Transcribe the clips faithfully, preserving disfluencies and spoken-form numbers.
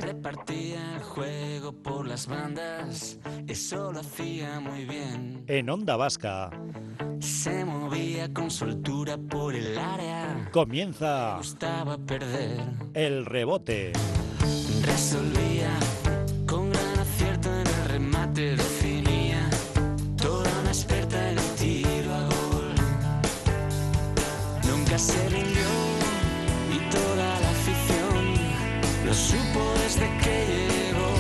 Repartía el juego por las bandas, eso lo hacía muy bien. En Onda Vasca se movía con soltura por el área. Comienza. Me gustaba perder. El rebote. Resolvía con gran acierto en el remate. Definía toda una experta en el tiro a gol. Nunca se rindió y toda la afición lo supo desde que llegó.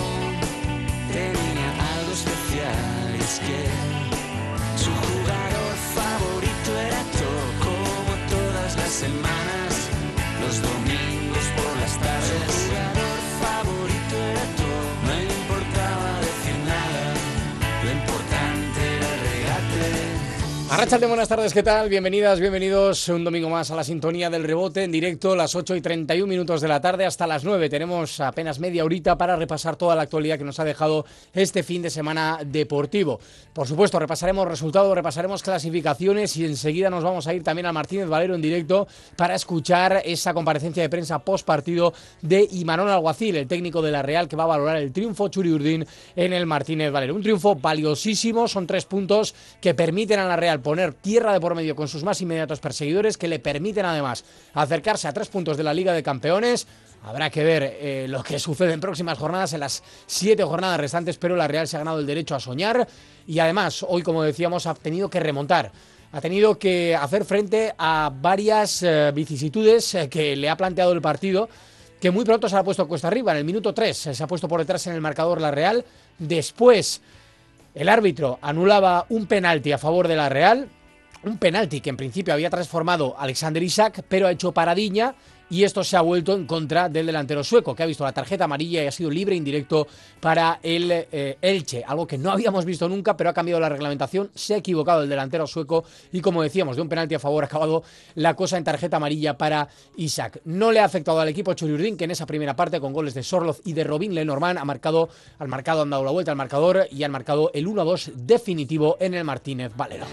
Tenía algo especial, es que su jugador favorito era todo, como todas las semanas, los domingos por las tardes. Su jugador favorito era todo, no importaba decir nada, lo importante era el regate. Arratsalde, buenas tardes, ¿qué tal? Bienvenidas, bienvenidos un domingo más a la sintonía del rebote en directo, las ocho y treinta y un minutos de la tarde hasta las nueve. Tenemos apenas media horita para repasar toda la actualidad que nos ha dejado este fin de semana deportivo. Por supuesto, repasaremos resultados, repasaremos clasificaciones y enseguida nos vamos a ir también al Martínez Valero en directo para escuchar esa comparecencia de prensa post partido de Imanol Alguacil, el técnico de la Real, que va a valorar el triunfo Txuri Urdin en el Martínez Valero. Un triunfo valiosísimo, son tres puntos que permiten a la Real poner tierra de por medio con sus más inmediatos perseguidores, que le permiten además acercarse a tres puntos de la Liga de Campeones. Habrá que ver eh, lo que sucede en próximas jornadas, en las siete jornadas restantes, pero la Real se ha ganado el derecho a soñar y además hoy, como decíamos, ha tenido que remontar. Ha tenido que hacer frente a varias eh, vicisitudes eh, que le ha planteado el partido, que muy pronto se ha puesto cuesta arriba. En el minuto tres eh, se ha puesto por detrás en el marcador la Real. Después el árbitro anulaba un penalti a favor de la Real, un penalti que en principio había transformado Alexander Isak, pero ha hecho paradiña y esto se ha vuelto en contra del delantero sueco, que ha visto la tarjeta amarilla y ha sido libre indirecto para el eh, Elche, algo que no habíamos visto nunca, pero ha cambiado la reglamentación, se ha equivocado el delantero sueco y, como decíamos, de un penalti a favor ha acabado la cosa en tarjeta amarilla para Isak. No le ha afectado al equipo Txuri Urdin, que en esa primera parte, con goles de Sorloz y de Robin Lenormand, ha marcado, al marcado han dado la vuelta al marcador y han marcado el uno a dos definitivo en el Martínez Valero.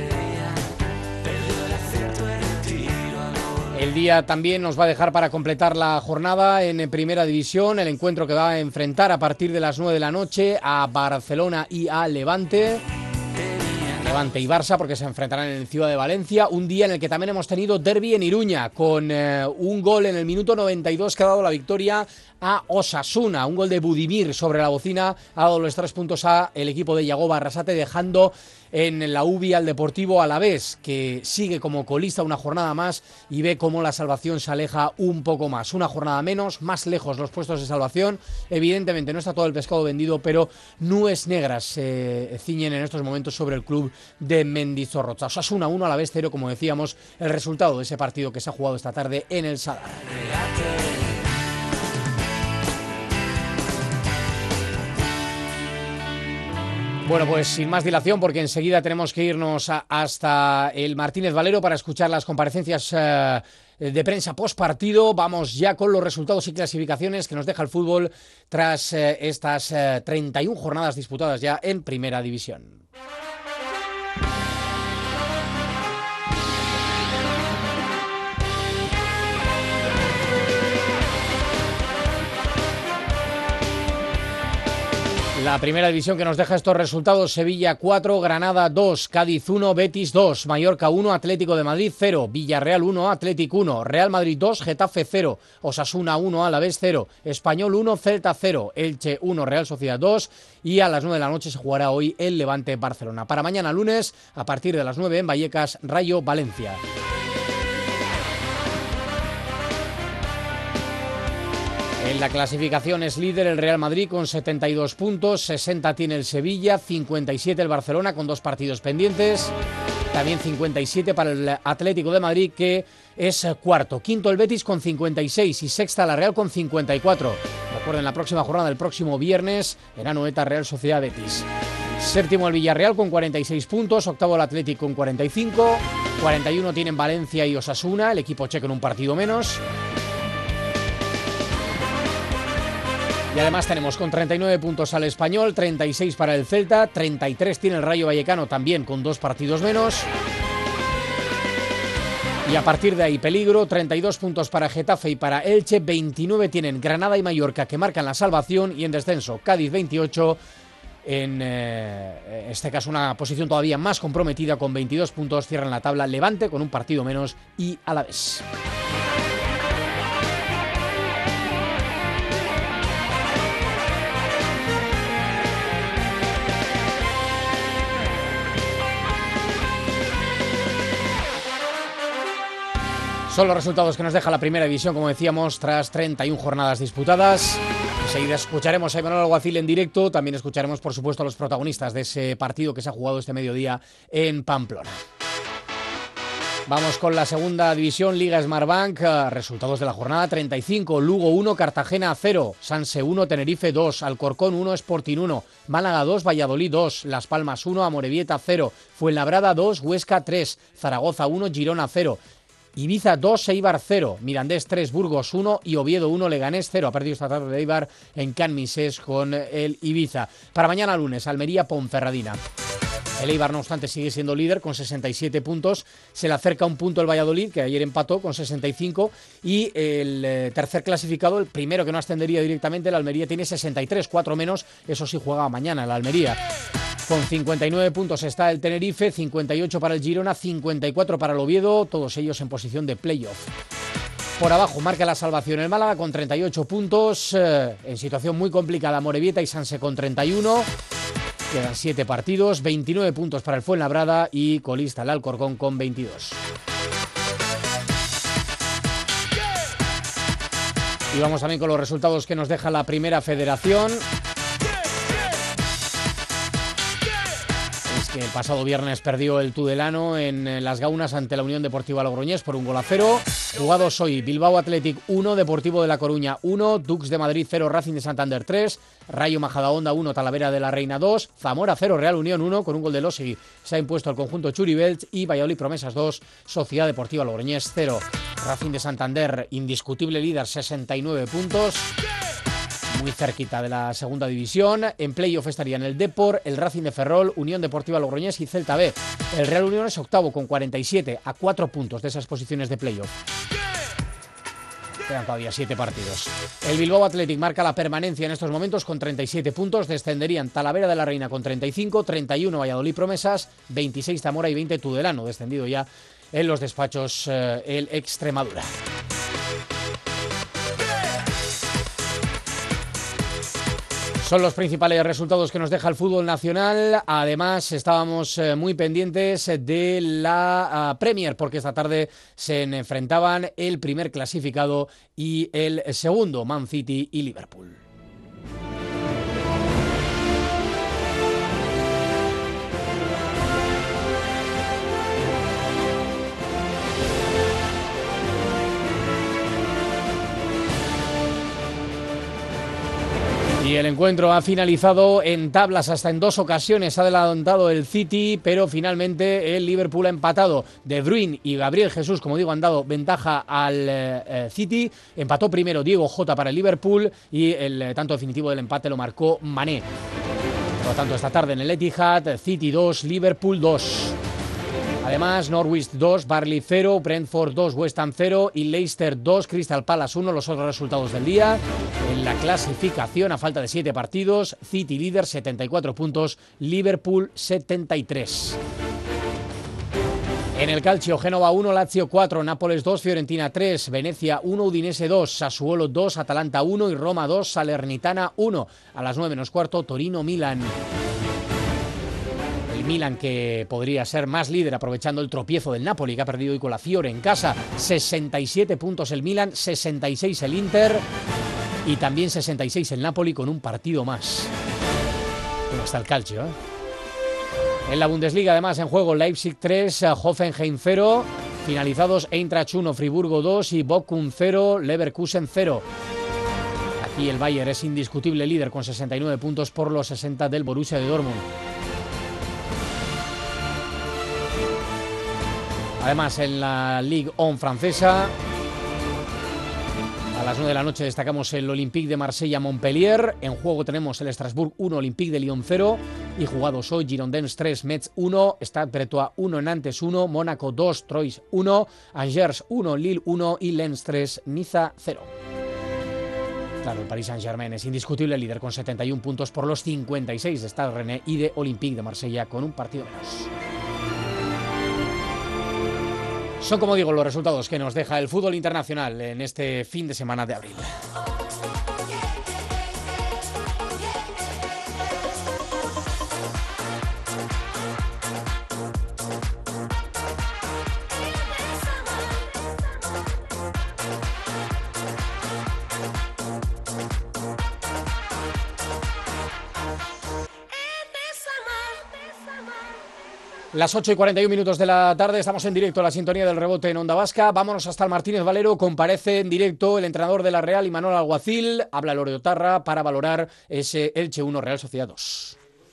El día también nos va a dejar para completar la jornada en Primera División, el encuentro que va a enfrentar a partir de las nueve de la noche a Barcelona y a Levante. Levante y Barça, porque se enfrentarán en Ciudad de Valencia, un día en el que también hemos tenido derbi en Iruña, con eh, un gol en el minuto noventa y dos que ha dado la victoria a Osasuna, un gol de Budimir sobre la bocina, ha dado los tres puntos a el equipo de Yagoba Arrasate, dejando en la U B I al Deportivo Alavés, que sigue como colista una jornada más y ve cómo la salvación se aleja un poco más. Una jornada menos, más lejos los puestos de salvación. Evidentemente no está todo el pescado vendido, pero nubes negras se eh, ciñen en estos momentos sobre el club de Mendizorroza. Osasuna uno, Alavés cero, como decíamos, el resultado de ese partido que se ha jugado esta tarde en el Sadar. Bueno, pues sin más dilación, porque enseguida tenemos que irnos a, hasta el Martínez Valero para escuchar las comparecencias eh, de prensa post partido. Vamos ya con los resultados y clasificaciones que nos deja el fútbol tras eh, estas eh, treinta y una jornadas disputadas ya en Primera División. La Primera División que nos deja estos resultados: Sevilla cuatro, Granada dos, Cádiz uno, Betis dos, Mallorca uno, Atlético de Madrid cero, Villarreal uno, Athletic uno, Real Madrid dos, Getafe cero, Osasuna uno, Alavés cero, Español uno, Celta cero, Elche uno, Real Sociedad dos, y a las nueve de la noche se jugará hoy el Levante Barcelona. Para mañana lunes, a partir de las nueve en Vallecas, Rayo Valencia. En la clasificación es líder el Real Madrid con setenta y dos puntos, sesenta tiene el Sevilla, cincuenta y siete el Barcelona con dos partidos pendientes, también cincuenta y siete para el Atlético de Madrid, que es cuarto, quinto el Betis con cincuenta y seis y sexta la Real con cincuenta y cuatro. Recuerden, la próxima jornada del próximo viernes en Anoeta, Real Sociedad Betis. Séptimo el Villarreal con cuarenta y seis puntos, octavo el Atlético con cuarenta y cinco, cuarenta y uno tienen Valencia y Osasuna, el equipo checo en un partido menos. Y además tenemos con treinta y nueve puntos al Español, treinta y seis para el Celta, treinta y tres tiene el Rayo Vallecano también con dos partidos menos. Y a partir de ahí, peligro, treinta y dos puntos para Getafe y para Elche, veintinueve tienen Granada y Mallorca, que marcan la salvación, y en descenso Cádiz veintiocho, en eh, este caso una posición todavía más comprometida, con veintidós puntos, cierran la tabla Levante con un partido menos y Alavés. Son los resultados que nos deja la primera división, como decíamos, tras treinta y una jornadas disputadas. Enseguida escucharemos a Imanol Alguacil en directo. También escucharemos, por supuesto, a los protagonistas de ese partido que se ha jugado este mediodía en Pamplona. Vamos con la segunda división, Liga Smartbank. Resultados de la jornada: treinta y cinco, Lugo uno, Cartagena cero, Sanse uno, Tenerife dos, Alcorcón uno, Sporting uno, Málaga dos, Valladolid dos, Las Palmas uno, Amorebieta cero, Fuenlabrada dos, Huesca tres, Zaragoza uno, Girona cero. Ibiza dos, Eibar cero, Mirandés tres, Burgos uno y Oviedo uno, Leganés cero. Ha perdido esta tarde de Eibar en Can Misés con el Ibiza. Para mañana lunes, Almería, Ponferradina. El Eibar, no obstante, sigue siendo líder con sesenta y siete puntos. Se le acerca un punto el Valladolid, que ayer empató con sesenta y cinco. Y el eh, tercer clasificado, el primero que no ascendería directamente, el Almería, tiene sesenta y tres, cuatro menos. Eso sí, juega mañana el Almería. Con cincuenta y nueve puntos está el Tenerife, cincuenta y ocho para el Girona, cincuenta y cuatro para el Oviedo, todos ellos en posición de playoff. Por abajo marca la salvación el Málaga con treinta y ocho puntos, eh, en situación muy complicada Amorebieta y Sanse con treinta y uno. Quedan siete partidos, veintinueve puntos para el Fuenlabrada y colista el Alcorcón con veintidós. Y vamos también con los resultados que nos deja la Primera Federación. Que el pasado viernes perdió el Tudelano en Las Gaunas ante la Unión Deportiva Logroñés por un gol a cero. Jugados hoy: Bilbao Athletic uno, Deportivo de La Coruña uno, Dux de Madrid cero, Racing de Santander tres, Rayo Majadahonda uno, Talavera de la Reina dos, Zamora cero, Real Unión uno, con un gol de Lossi se ha impuesto el conjunto Churibelch, y Valladolid Promesas dos, Sociedad Deportiva Logroñés cero. Racing de Santander, indiscutible líder, sesenta y nueve puntos. Muy cerquita de la segunda división. En playoff estarían el Depor, el Racing de Ferrol, Unión Deportiva Logroñés y Celta B. El Real Unión es octavo con cuarenta y siete, a cuatro puntos de esas posiciones de playoff. Quedan todavía siete partidos. El Bilbao Athletic marca la permanencia en estos momentos con treinta y siete puntos. Descenderían Talavera de la Reina con treinta y cinco, treinta y uno Valladolid Promesas, veintiséis Zamora y veinte Tudelano. Descendido ya en los despachos eh, el Extremadura. Son los principales resultados que nos deja el fútbol nacional. Además, estábamos eh, muy pendientes de la uh, Premier, porque esta tarde se enfrentaban el primer clasificado y el segundo, Man City y Liverpool. Y el encuentro ha finalizado en tablas, hasta en dos ocasiones ha adelantado el City, pero finalmente el Liverpool ha empatado. De Bruyne y Gabriel Jesús, como digo, han dado ventaja al eh, City. Empató primero Diego Jota para el Liverpool y el eh, tanto definitivo del empate lo marcó Mané. Por lo tanto, esta tarde en el Etihad, City dos, Liverpool dos. Además, Norwich dos, Burnley cero, Brentford dos, West Ham cero y Leicester dos, Crystal Palace uno. Los otros resultados del día. En la clasificación, a falta de siete partidos, City líder, setenta y cuatro puntos, Liverpool setenta y tres. En el Calcio, Génova uno, Lazio cuatro, Nápoles dos, Fiorentina tres, Venecia uno, Udinese dos, Sassuolo dos, Atalanta uno y Roma dos, Salernitana uno. A las nueve menos cuarto, Torino-Milan. Milan, que podría ser más líder aprovechando el tropiezo del Napoli, que ha perdido hoy con la Fiore en casa. sesenta y siete puntos el Milan, sesenta y seis el Inter y también sesenta y seis el Napoli con un partido más. ¿Cómo está el Calcio, eh? En la Bundesliga, además, en juego Leipzig tres, Hoffenheim cero, finalizados Eintracht uno, Friburgo dos y Bochum cero, Leverkusen cero. Aquí el Bayern es indiscutible líder con sesenta y nueve puntos por los sesenta del Borussia de Dortmund. Además, en la Ligue uno francesa, a las nueve de la noche destacamos el Olympique de Marsella-Montpellier. En juego tenemos el Strasbourg uno, Olympique de Lyon cero, Y jugados hoy, Girondins tres, Metz uno, Stade Bretois uno, Nantes uno, Mónaco dos, Troyes uno, Angers uno, Lille uno y Lens tres, Niza cero. Claro, el Paris Saint-Germain es indiscutible líder con setenta y un puntos por los cincuenta y seis de Stade Rennais y de Olympique de Marsella con un partido menos. Son, como digo, los resultados que nos deja el fútbol internacional en este fin de semana de abril. Las ocho y cuarenta y un minutos de la tarde, estamos en directo a la sintonía del Rebote en Onda Vasca. Vámonos hasta el Martínez Valero. Comparece en directo el entrenador de la Real, Imanol Alguacil. Habla Lore Otarra para valorar ese Elche uno, Real Sociedad dos.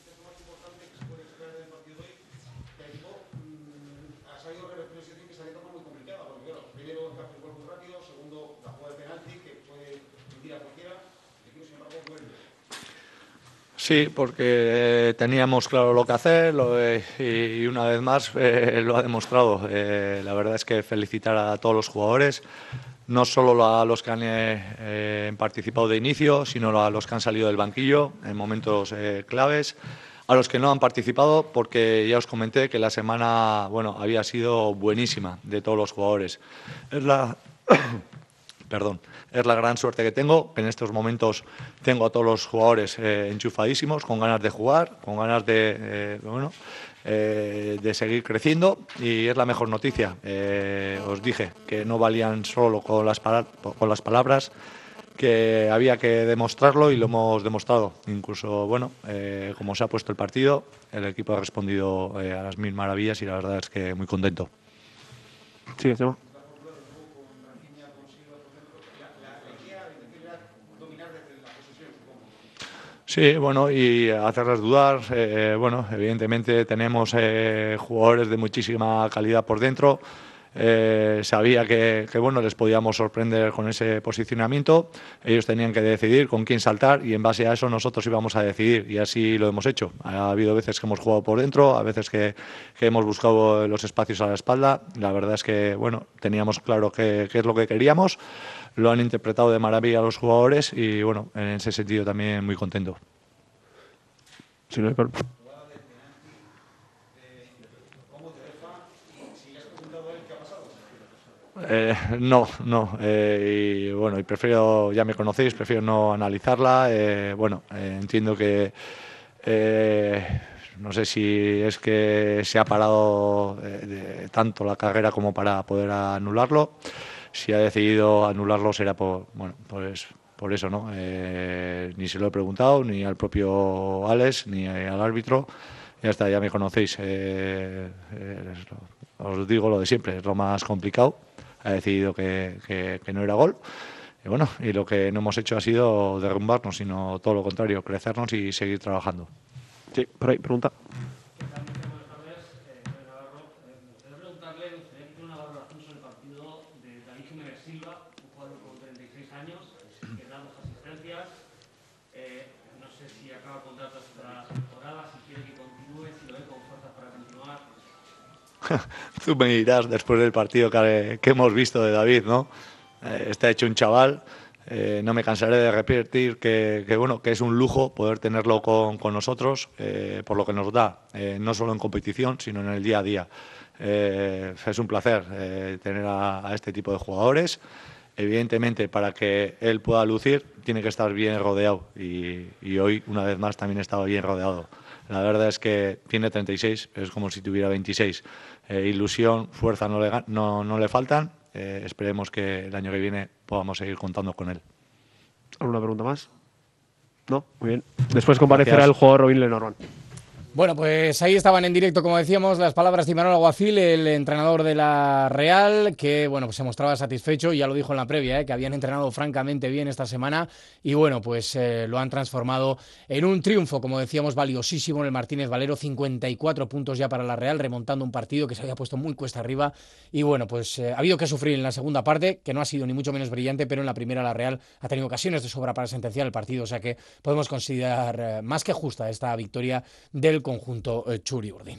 Sí, porque eh, teníamos claro lo que hacer lo, eh, y una vez más eh, lo ha demostrado. Eh, la verdad es que felicitar a todos los jugadores, no solo a los que han eh, participado de inicio, sino a los que han salido del banquillo en momentos eh, claves, a los que no han participado, porque ya os comenté que la semana bueno, había sido buenísima de todos los jugadores. Es la... Perdón, es la gran suerte que tengo, que en estos momentos tengo a todos los jugadores eh, enchufadísimos, con ganas de jugar, con ganas de, eh, bueno, eh, de seguir creciendo, y es la mejor noticia. Eh, os dije que no valían solo con las, con las palabras, que había que demostrarlo y lo hemos demostrado. Incluso, bueno, eh, como se ha puesto el partido, el equipo ha respondido eh, a las mil maravillas y la verdad es que muy contento. Sí, Chema. Sí, bueno, y hacerles dudar. Eh, bueno, evidentemente tenemos eh, jugadores de muchísima calidad por dentro. Eh, sabía que, que bueno, les podíamos sorprender con ese posicionamiento. Ellos tenían que decidir con quién saltar y en base a eso nosotros íbamos a decidir, y así lo hemos hecho. Ha habido veces que hemos jugado por dentro, a veces que, que hemos buscado los espacios a la espalda. La verdad es que bueno, teníamos claro qué es lo que queríamos. Lo han interpretado de maravilla los jugadores y bueno, en ese sentido también muy contento. Sí, no hay por... Eh, no, no. Eh, y bueno, y prefiero, ya me conocéis, prefiero no analizarla. Eh, bueno, eh, entiendo que eh, no sé si es que se ha parado de, de tanto la carrera como para poder anularlo. Si ha decidido anularlo será por, bueno, pues por eso, ¿no? Eh, ni se lo he preguntado, ni al propio Alex, ni al árbitro. Ya está, ya me conocéis. Eh, eh, os digo lo de siempre, es lo más complicado. Ha decidido que, que, que no era gol. Y bueno, y lo que no hemos hecho ha sido derrumbarnos, sino todo lo contrario, crecernos y seguir trabajando. Sí, por ahí, pregunta. Tú me dirás después del partido que, que hemos visto de David, ¿no? Eh, está hecho un chaval. Eh, no me cansaré de repetir que, que bueno, que es un lujo poder tenerlo con, con nosotros, eh, por lo que nos da, eh, no solo en competición, sino en el día a día. Eh, es un placer eh, tener a, a este tipo de jugadores. Evidentemente, para que él pueda lucir, tiene que estar bien rodeado. Y, y hoy, una vez más, también estaba bien rodeado. La verdad es que tiene treinta y seis, es como si tuviera veintiséis. Eh, ilusión, fuerza no le, no, no le faltan. Eh, esperemos que el año que viene podamos seguir contando con él. ¿Alguna pregunta más? No, muy bien. Después comparecerá Gracias. El jugador Robin Lenormand. Bueno, pues ahí estaban en directo, como decíamos, las palabras de Imanol Alguacil, el entrenador de la Real, que bueno, pues se mostraba satisfecho, y ya lo dijo en la previa, ¿eh? que habían entrenado francamente bien esta semana, y bueno, pues eh, lo han transformado en un triunfo, como decíamos, valiosísimo en el Martínez Valero, cincuenta y cuatro puntos ya para la Real, remontando un partido que se había puesto muy cuesta arriba, y bueno, pues eh, ha habido que sufrir en la segunda parte, que no ha sido ni mucho menos brillante, pero en la primera la Real ha tenido ocasiones de sobra para sentenciar el partido, o sea que podemos considerar eh, más que justa esta victoria del conjunto Txuri-Urdin.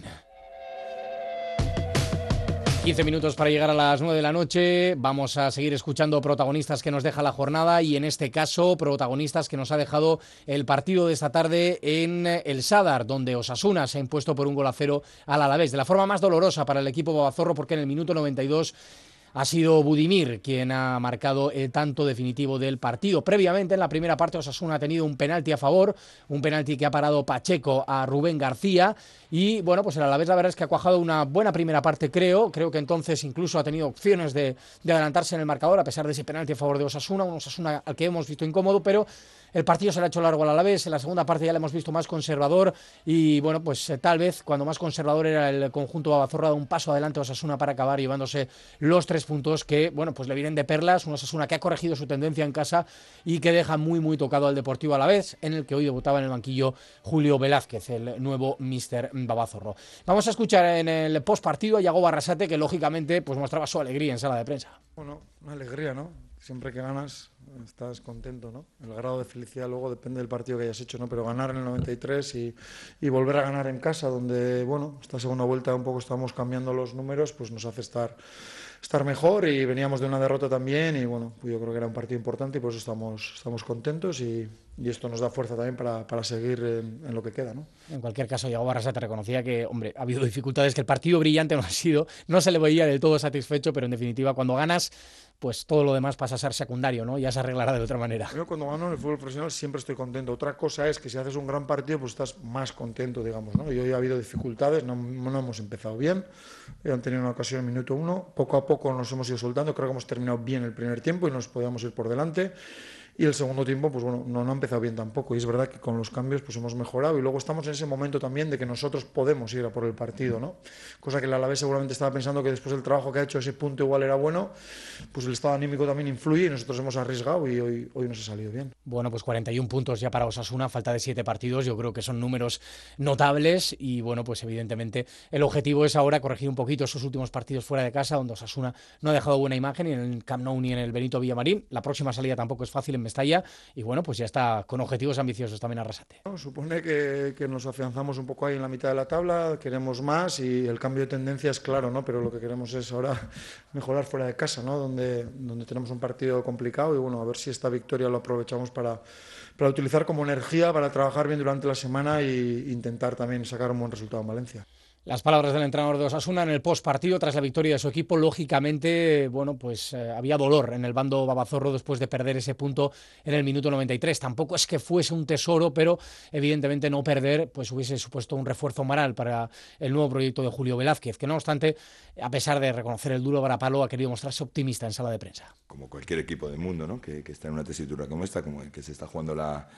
quince minutos para llegar a las nueve de la noche. Vamos a seguir escuchando protagonistas que nos deja la jornada, y en este caso protagonistas que nos ha dejado el partido de esta tarde en el Sadar, donde Osasuna se ha impuesto por un gol a cero al Alavés, de la forma más dolorosa para el equipo babazorro, porque en el minuto noventa y dos ha sido Budimir quien ha marcado el tanto definitivo del partido. Previamente, en la primera parte, Osasuna ha tenido un penalti a favor, un penalti que ha parado Pacheco a Rubén García, y bueno, pues el Alavés la verdad es que ha cuajado una buena primera parte, creo, creo que entonces incluso ha tenido opciones de, de adelantarse en el marcador, a pesar de ese penalti a favor de Osasuna, un Osasuna al que hemos visto incómodo, pero el partido se le ha hecho largo al Alavés. En la segunda parte ya le hemos visto más conservador, y bueno, pues eh, tal vez cuando más conservador era el conjunto babazorro, ha dado un paso adelante a Osasuna para acabar llevándose los tres puntos que, bueno, pues le vienen de perlas. Un Osasuna que ha corregido su tendencia en casa y que deja muy muy tocado al Deportivo Alavés, en el que hoy debutaba en el banquillo Julio Velázquez, el nuevo míster babazorro. Vamos a escuchar en el postpartido a Yago Arrasate, que lógicamente pues mostraba su alegría en sala de prensa. Bueno, una alegría, ¿no? Siempre que ganas estás contento, ¿no? El grado de felicidad luego depende del partido que hayas hecho, ¿no? Pero ganar en el noventa y tres y, y volver a ganar en casa, donde, bueno, esta segunda vuelta un poco estamos cambiando los números, pues nos hace estar, estar mejor, y veníamos de una derrota también, y bueno, pues yo creo que era un partido importante, y por eso estamos, estamos contentos, y, y esto nos da fuerza también para, para seguir en, en lo que queda, ¿no? En cualquier caso, Yago Arrasate reconocía que, hombre, ha habido dificultades, que el partido brillante no ha sido, no se le veía del todo satisfecho, pero en definitiva, cuando ganas, pues todo lo demás pasa a ser secundario, ¿no? Ya se arreglará de otra manera. Yo cuando gano en el fútbol profesional siempre estoy contento. Otra cosa es que si haces un gran partido, pues estás más contento, digamos, ¿no? Y hoy ha habido dificultades, no, no hemos empezado bien, han tenido una ocasión en el minuto uno, poco a poco nos hemos ido soltando, creo que hemos terminado bien el primer tiempo y nos podíamos ir por delante. Y el segundo tiempo, pues bueno, no, no ha empezado bien tampoco. Y es verdad que con los cambios pues hemos mejorado. Y luego estamos en ese momento también de que nosotros podemos ir a por el partido, ¿no? Cosa que el Alavés seguramente estaba pensando que después del trabajo que ha hecho ese punto igual era bueno. Pues el estado anímico también influye y nosotros hemos arriesgado y hoy, hoy nos ha salido bien. Bueno, pues cuarenta y un puntos ya para Osasuna, falta de siete partidos. Yo creo que son números notables. Y bueno, pues evidentemente el objetivo es ahora corregir un poquito esos últimos partidos fuera de casa, donde Osasuna no ha dejado buena imagen, ni en el Camp Nou ni en el Benito Villamarín. La próxima salida tampoco es fácil en Mestalla. Y bueno, pues ya está con objetivos ambiciosos también Arrasate. No, supone que, que nos afianzamos un poco ahí en la mitad de la tabla, queremos más y el cambio de tendencia es claro, ¿no? Pero lo que queremos es ahora mejorar fuera de casa, ¿no? Donde, donde tenemos un partido complicado y bueno, a ver si esta victoria lo aprovechamos para, para utilizar como energía, para trabajar bien durante la semana e intentar también sacar un buen resultado en Valencia. Las palabras del entrenador de Osasuna en el postpartido tras la victoria de su equipo. Lógicamente, bueno, pues eh, había dolor en el bando babazorro después de perder ese punto en el minuto noventa y tres. Tampoco es que fuese un tesoro, pero evidentemente no perder pues hubiese supuesto un refuerzo moral para el nuevo proyecto de Julio Velázquez, que no obstante, a pesar de reconocer el duro varapalo, ha querido mostrarse optimista en sala de prensa. Como cualquier equipo del mundo, ¿no? que, que está en una tesitura como esta, como el que se está jugando la,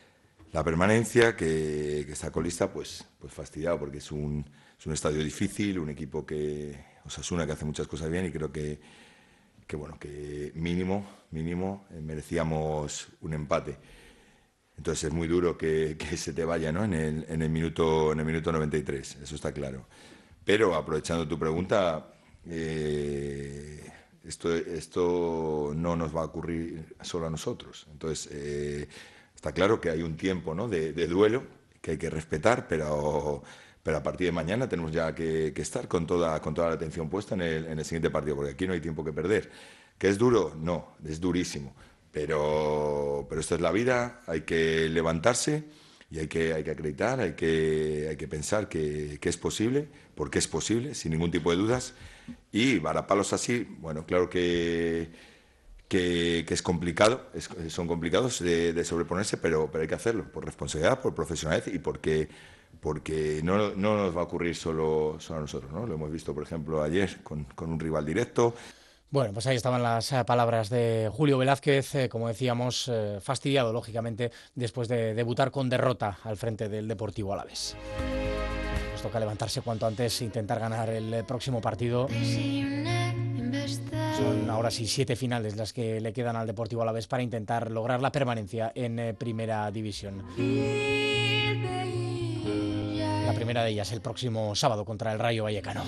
la permanencia, que, que está colista, pues, pues fastidiado, porque es un... Es un estadio difícil, un equipo que Osasuna que hace muchas cosas bien y creo que, que bueno, que mínimo, mínimo eh, merecíamos un empate. Entonces es muy duro que, que se te vaya, ¿no? en, el, en, el minuto, en el minuto noventa y tres, eso está claro. Pero aprovechando tu pregunta, eh, esto, esto no nos va a ocurrir solo a nosotros. Entonces eh, está claro que hay un tiempo, ¿no? de, de duelo que hay que respetar, pero... Pero a partir de mañana tenemos ya que, que estar con toda, con toda la atención puesta en el, en el siguiente partido, porque aquí no hay tiempo que perder. ¿Que es duro? No, es durísimo. Pero, pero esto es la vida, hay que levantarse y hay que, hay que acreditar, hay que, hay que pensar que, que es posible, porque es posible, sin ningún tipo de dudas. Y varapalos así, bueno, claro que, que, que es complicado, es, son complicados de, de sobreponerse, pero, pero hay que hacerlo, por responsabilidad, por profesionalidad y porque... porque no, no nos va a ocurrir solo, solo a nosotros, ¿no? Lo hemos visto, por ejemplo, ayer con, con un rival directo. Bueno, pues ahí estaban las eh, palabras de Julio Velázquez, eh, como decíamos, eh, fastidiado, lógicamente, después de debutar con derrota al frente del Deportivo Alavés. toca levantarse cuanto antes e intentar ganar el próximo partido. Son ahora sí siete finales las que le quedan al Deportivo Alavés para intentar lograr la permanencia en eh, Primera División. La primera de ellas el próximo sábado contra el Rayo Vallecano.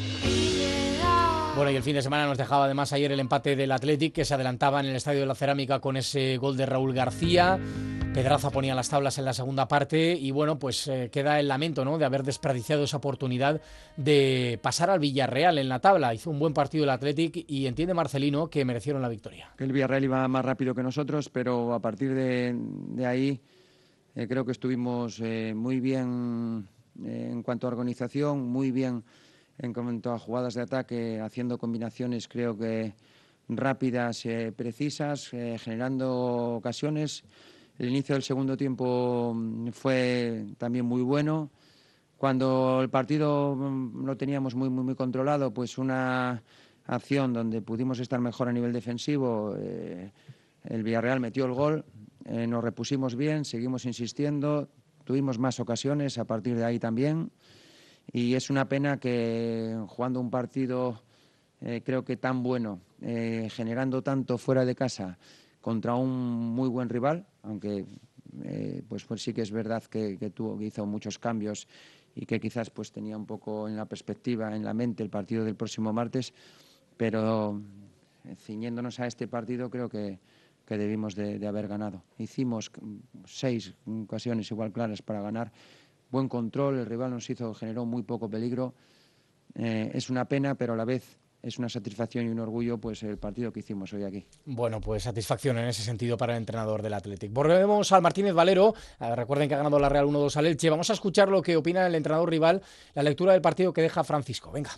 Bueno, y el fin de semana nos dejaba además ayer el empate del Athletic, que se adelantaba en el Estadio de la Cerámica con ese gol de Raúl García. Pedraza ponía las tablas en la segunda parte y bueno, pues eh, queda el lamento, ¿no?, de haber desperdiciado esa oportunidad de pasar al Villarreal en la tabla. Hizo un buen partido el Athletic y entiende Marcelino que merecieron la victoria. El Villarreal iba más rápido que nosotros, pero a partir de, de ahí eh, creo que estuvimos eh, muy bien eh, en cuanto a organización, muy bien en cuanto a jugadas de ataque, haciendo combinaciones creo que rápidas, eh, precisas, eh, generando ocasiones. El inicio del segundo tiempo fue también muy bueno. Cuando el partido lo teníamos muy, muy, muy controlado, pues una acción donde pudimos estar mejor a nivel defensivo, eh, el Villarreal metió el gol, eh, nos repusimos bien, seguimos insistiendo, tuvimos más ocasiones a partir de ahí también. Y es una pena que jugando un partido eh, creo que tan bueno, eh, generando tanto fuera de casa contra un muy buen rival, aunque eh, pues, pues sí que es verdad que, que, tuvo, que hizo muchos cambios y que quizás pues tenía un poco en la perspectiva, en la mente el partido del próximo martes, pero eh, ciñéndonos a este partido creo que, que debimos de, de haber ganado. Hicimos seis ocasiones igual claras para ganar. Buen control, el rival nos hizo, generó muy poco peligro. Eh, es una pena, pero a la vez es una satisfacción y un orgullo pues el partido que hicimos hoy aquí. Bueno, pues satisfacción en ese sentido para el entrenador del Athletic. Volvemos al Martínez Valero. Eh, recuerden que ha ganado la Real uno dos al Elche. Vamos a escuchar lo que opina el entrenador rival, la lectura del partido que deja Francisco. Venga.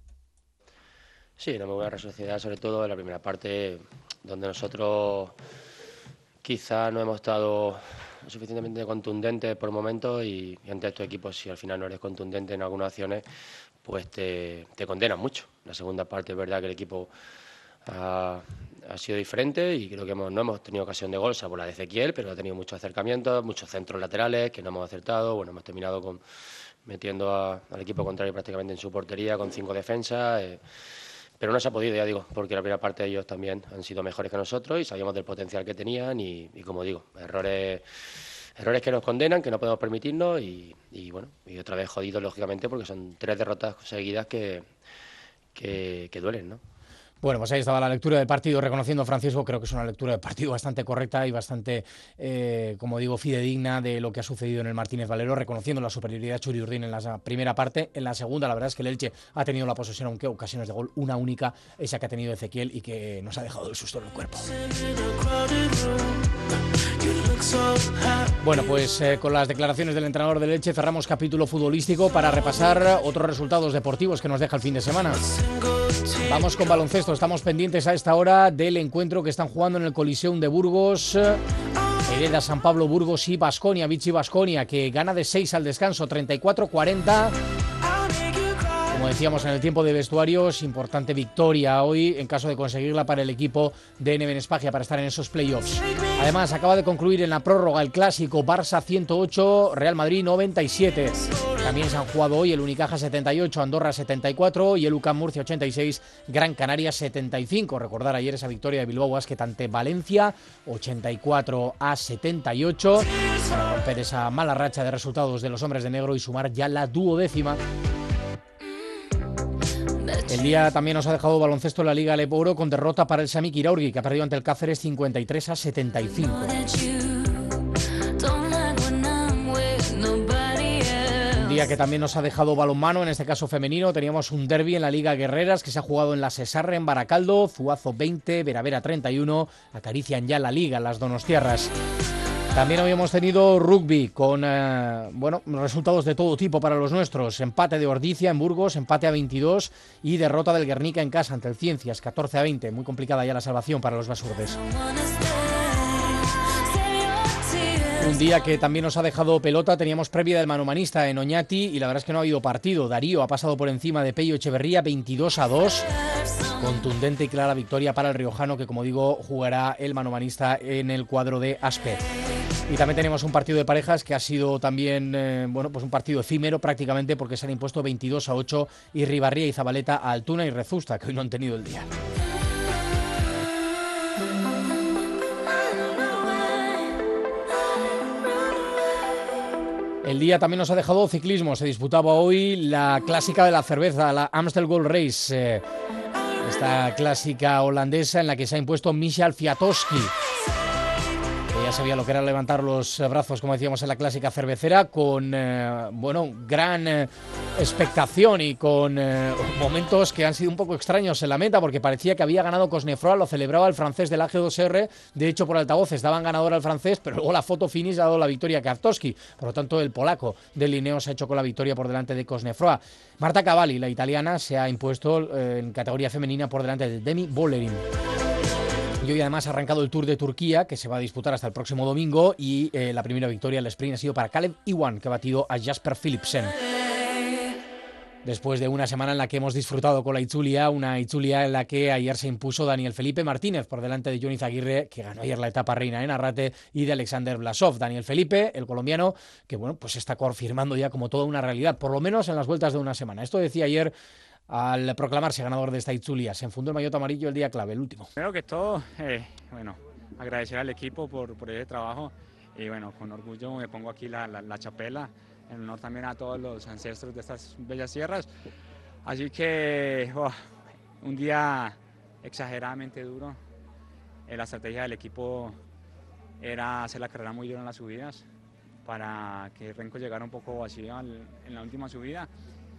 Sí, una muy buena resucitar, sobre todo en la primera parte, donde nosotros quizá no hemos estado suficientemente contundente por momentos y, y ante estos equipos, si al final no eres contundente en algunas acciones, pues te, te condenan mucho. La segunda parte es verdad que el equipo ha, ha sido diferente y creo que hemos, no hemos tenido ocasión de gol, salvo la de Ezequiel, pero ha tenido muchos acercamientos, muchos centros laterales que no hemos acertado. Bueno, hemos terminado con metiendo a, al equipo contrario prácticamente en su portería con cinco defensas. Eh, Pero no se ha podido, ya digo, porque la primera parte ellos también han sido mejores que nosotros y sabíamos del potencial que tenían y, y como digo, errores errores que nos condenan, que no podemos permitirnos y, y bueno, y otra vez jodidos lógicamente porque son tres derrotas seguidas que, que, que duelen, ¿no? Bueno, pues ahí estaba la lectura del partido, reconociendo Francisco, creo que es una lectura de partido bastante correcta y bastante, eh, como digo, fidedigna de lo que ha sucedido en el Martínez Valero, reconociendo la superioridad de Churi Urdin en la primera parte. En la segunda, la verdad es que el Elche ha tenido la posesión, aunque ocasiones de gol, una única, esa que ha tenido Ezequiel y que nos ha dejado el susto en el cuerpo. Bueno, pues eh, con las declaraciones del entrenador del Elche cerramos capítulo futbolístico para repasar otros resultados deportivos que nos deja el fin de semana. Vamos con baloncesto, estamos pendientes a esta hora del encuentro que están jugando en el Coliseum de Burgos, Hereda San Pablo Burgos y Baskonia, Vichy Baskonia, que gana de seis al descanso, treinta y cuatro cuarenta. Como decíamos en el tiempo de vestuarios, importante victoria hoy en caso de conseguirla para el equipo de Neven Espagia para estar en esos playoffs. Además, acaba de concluir en la prórroga el clásico Barça ciento ocho, Real Madrid noventa y siete. También se han jugado hoy el Unicaja setenta y ocho, Andorra setenta y cuatro y el U C A M Murcia ochenta y seis, Gran Canaria setenta y cinco. Recordar ayer esa victoria de Bilbao Basket ante Valencia, ochenta y cuatro a setenta y ocho, para romper esa mala racha de resultados de los hombres de negro y sumar ya la duodécima. El día también nos ha dejado baloncesto en la Liga Alepo Oro con derrota para el Sami Kiraurgi, que ha perdido ante el Cáceres cincuenta y tres a setenta y cinco. Un día que también nos ha dejado balonmano, en este caso femenino. Teníamos un derbi en la Liga Guerreras que se ha jugado en la Sesarre, en Baracaldo. Zuazo veinte, Veravera treinta y uno. Acarician ya la Liga las donostiarras. También habíamos tenido rugby con eh, bueno, resultados de todo tipo para los nuestros. Empate de Ordizia en Burgos, empate a veintidós y derrota del Guernica en casa ante el Ciencias, catorce a veinte. Muy complicada ya la salvación para los basurdes. Un día que también nos ha dejado pelota, teníamos previa del manomanista en Oñati y la verdad es que no ha habido partido. Darío ha pasado por encima de Pello Echeverría, veintidós a dos. Contundente y clara victoria para el riojano que, como digo, jugará el manomanista en el cuadro de Aspe. Y también tenemos un partido de parejas que ha sido también, eh, bueno, pues un partido efímero prácticamente porque se han impuesto veintidós a ocho y Ribarría y Zabaleta a Altuna y Rezusta, que hoy no han tenido el día. El día también nos ha dejado ciclismo. Se disputaba hoy la clásica de la cerveza, la Amstel Gold Race. Eh, esta clásica holandesa en la que se ha impuesto Michał Kwiatkowski. Que ya sabía lo que era levantar los brazos, como decíamos en la clásica cervecera, con, eh, bueno, gran eh, expectación y con eh, momentos que han sido un poco extraños en la meta, porque parecía que había ganado Cosnefroy, lo celebraba el francés del A G dos R, de hecho por altavoces daban ganador al francés, pero luego la foto finish ha dado la victoria a Kwiatkowski, por lo tanto el polaco del Lineos se ha hecho con la victoria por delante de Cosnefroy. Marta Cavalli, la italiana, se ha impuesto eh, en categoría femenina por delante de Demi Vollering. Y hoy además ha arrancado el Tour de Turquía, que se va a disputar hasta el próximo domingo, y eh, la primera victoria del sprint ha sido para Caleb Ewan, que ha batido a Jasper Philipsen. Después de una semana en la que hemos disfrutado con la Itzulia, una Itzulia en la que ayer se impuso Daniel Felipe Martínez por delante de Johnny Zaguirre, que ganó ayer la etapa reina en Arrate, y de Alexander Blasov. Daniel Felipe, el colombiano, que bueno, pues está confirmando ya como toda una realidad, por lo menos en las vueltas de una semana. Esto decía ayer al proclamarse ganador de esta Itzulia. Se enfundó el maillot amarillo el día clave, el último. Primero que todo, eh, bueno, agradecer al equipo por, por ese trabajo y bueno, con orgullo me pongo aquí la, la, la chapela, en honor también a todos los ancestros de estas bellas sierras. Así que oh, un día exageradamente duro. Eh, la estrategia del equipo era hacer la carrera muy dura en las subidas para que Renko llegara un poco vacío al, en la última subida.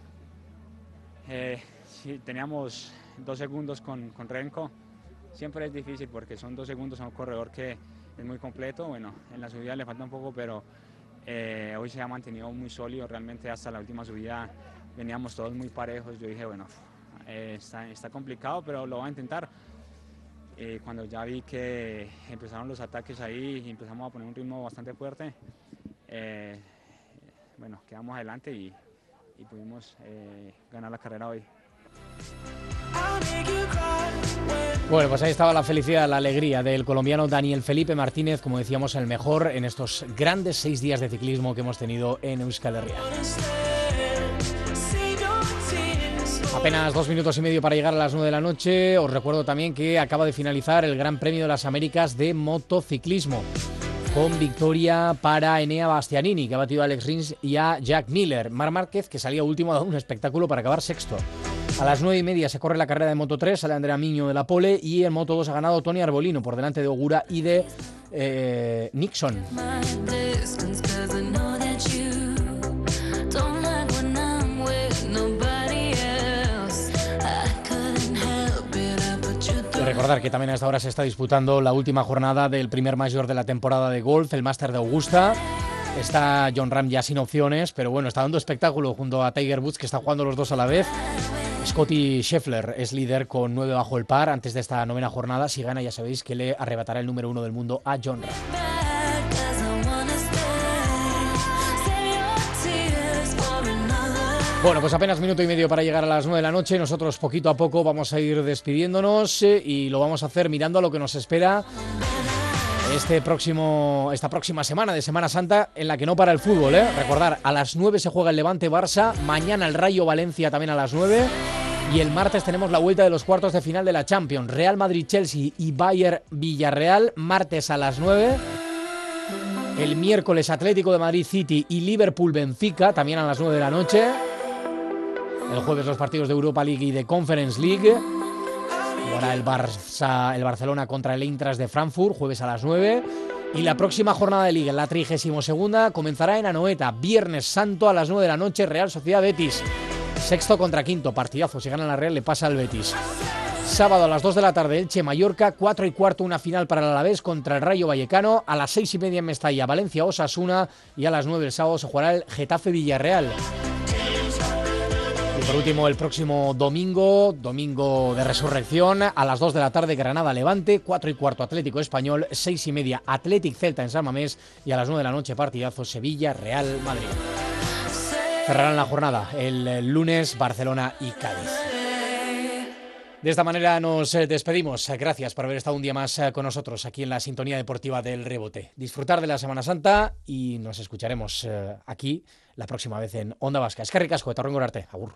Eh, sí, teníamos dos segundos con, con Renko. Siempre es difícil porque son dos segundos a un corredor que es muy completo. Bueno, en la subida le falta un poco, pero eh, hoy se ha mantenido muy sólido. Realmente hasta la última subida veníamos todos muy parejos. Yo dije, bueno, eh, está, está complicado, pero lo voy a intentar. Eh, cuando ya vi que empezaron los ataques ahí y empezamos a poner un ritmo bastante fuerte, eh, bueno, quedamos adelante y y pudimos eh, ganar la carrera hoy. Bueno, pues ahí estaba la felicidad, la alegría del colombiano Daniel Felipe Martínez, como decíamos, el mejor en estos grandes seis días de ciclismo que hemos tenido en Euskal Herria. Apenas dos minutos y medio para llegar a las nueve de la noche. Os recuerdo también que acaba de finalizar el Gran Premio de las Américas de motociclismo, con victoria para Enea Bastianini, que ha batido a Alex Rins y a Jack Miller. Marc Márquez, que salía último, ha dado un espectáculo para acabar sexto. A las nueve y media se corre la carrera de Moto tres, sale Andrea Miño de la pole, y en Moto dos ha ganado Tony Arbolino por delante de Ogura y de eh, Nixon. Recordar que también a esta hora se está disputando la última jornada del primer Major de la temporada de golf, el Máster de Augusta. Está Jon Rahm ya sin opciones, pero bueno, está dando espectáculo junto a Tiger Woods, que está jugando los dos a la vez. Scottie Scheffler es líder con nueve bajo el par antes de esta novena jornada. Si gana, ya sabéis que le arrebatará el número uno del mundo a Jon Rahm. Bueno, pues apenas minuto y medio para llegar a las nueve de la noche. Nosotros poquito a poco vamos a ir despidiéndonos eh, y lo vamos a hacer mirando a lo que nos espera este próximo, esta próxima semana de Semana Santa, en la que no para el fútbol, ¿eh? Recordar, a las nueve se juega el Levante-Barça, mañana el Rayo Valencia también a las nueve, y el martes tenemos la vuelta de los cuartos de final de la Champions, Real Madrid-Chelsea y Bayern-Villarreal, martes a las nueve. El miércoles Atlético de Madrid-City y Liverpool-Benfica, también a las nueve de la noche. El jueves los partidos de Europa League y de Conference League. Jugará el Barça, el Barcelona contra el Eintracht de Frankfurt, jueves a las nueve. Y la próxima jornada de Liga, la trigésima segunda, comenzará en Anoeta, Viernes Santo a las nueve de la noche, Real Sociedad Betis. Sexto contra quinto, partidazo, si gana la Real le pasa al Betis. Sábado a las dos de la tarde, Elche Mallorca, cuatro y cuarto una final para el Alavés contra el Rayo Vallecano. A las seis y media en Mestalla, Valencia Osasuna, y a las nueve el sábado se jugará el Getafe Villarreal. Y por último, el próximo domingo, domingo de resurrección, a las dos de la tarde Granada Levante, cuatro y cuarto Atlético Español, seis y media Athletic Celta en San Mamés, y a las nueve de la noche partidazo Sevilla Real Madrid. Cerrarán la jornada el lunes Barcelona y Cádiz. De esta manera nos eh, despedimos. Gracias por haber estado un día más eh, con nosotros aquí en la sintonía deportiva del Rebote. Disfrutar de la Semana Santa y nos escucharemos eh, aquí la próxima vez en Onda Vasca. Eskerrik asko eta hurrengo arte. Agur.